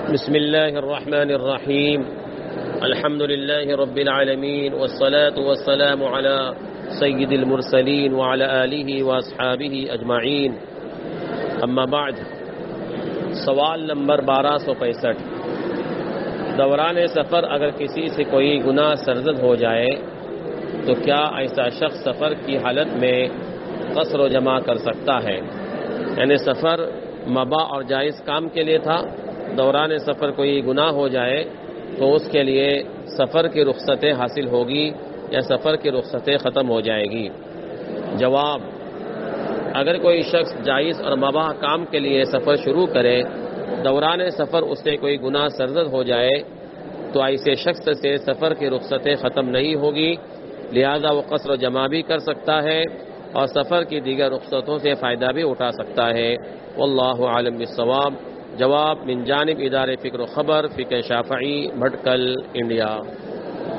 بسم الله الرحمن الرحيم. الحمد لله رب العالمين والصلاة والسلام على سيد المرسلين وعلى آله وأصحابه أجمعين. اما بعد. سوال نمبر 1265. دوران سفر اگر کسی سے کوئی گناہ سرزد ہو جائے تو کیا ایسا شخص سفر کی حالت میں قصر و جمع کر سکتا ہے؟ یعنی سفر مباح اور جائز کام کے لیے تھا، دوران سفر کوئی گناہ ہو جائے تو اس کے لیے سفر کی رخصتیں حاصل ہوگی یا سفر کی رخصتیں ختم ہو جائے گی؟ جواب: اگر کوئی شخص جائز اور مباح کام کے لیے سفر شروع کرے، دوران سفر اس سے کوئی گناہ سرزد ہو جائے تو ایسے شخص سے سفر کی رخصتیں ختم نہیں ہوگی، لہذا وہ قصر و جمع بھی کر سکتا ہے اور سفر کی دیگر رخصتوں سے فائدہ بھی اٹھا سکتا ہے۔ واللہ عالم بالصواب۔ جواب من جانب ادارے فکر و خبر، فقہ شافعی، بھٹکل، انڈیا۔